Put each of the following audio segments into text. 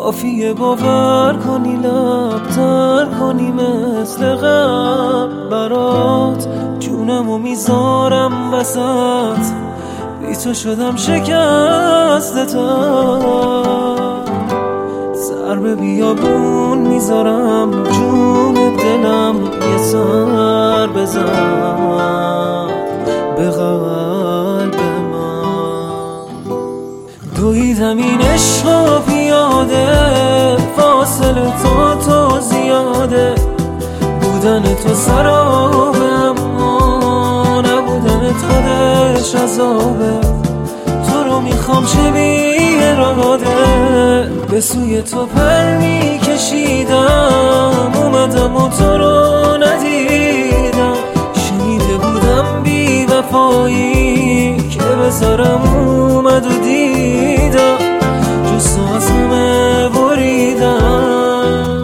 کافیه باور کنی لب تر کنی مثل قبل برات جونمو میذارم وسط بی تو شدم شکسته تر سر به بیابون میذارم جون دلم یه سر بزن به قلب من دویدم این عشقا پیاده فاصله تو زیاده بودن تو سرابه اما نبودن خودش عذابه تو رو میخوام چه بی اراده به سوی تو پر میکشیدم اومدم و تو رو ندیدم شنیده بودم بی وفایی که بذارم اومد و دیدم جز تو از همه بریدم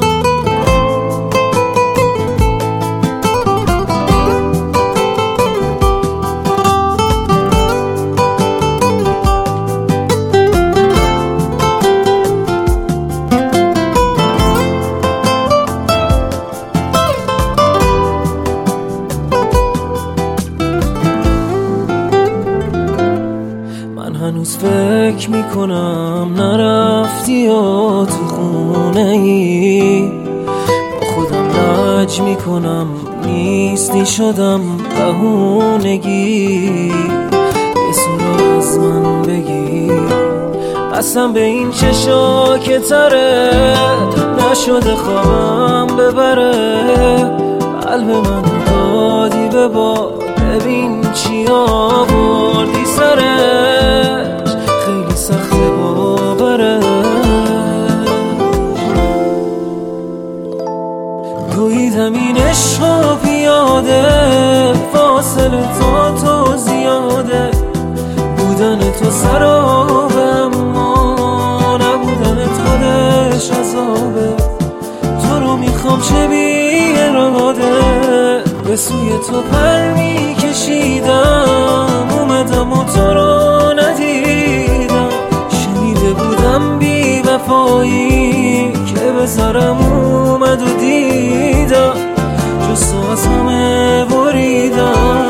هنوز فکر میکنم نرفتی یا تو خونه ای با خودم لج میکنم نیستی شدم بهونگی یه سورا از من بگی قسم به این چشا که تره نشده خوابم ببره قلب من دادی به باد ببین چی آوردی سرش خیلی سخته باوره دویدم این عشقا پیاده فاصله تو زیاده بودن تو سرابه اما نبودن خودش عذابه تو رو میخوام چه بی اراده به سوی تو پر میکشیدم اومدم و تو رو ندیدم شنیده بودم بی وفایی که بذارم اومد و دیدم جز تو از همه بریدم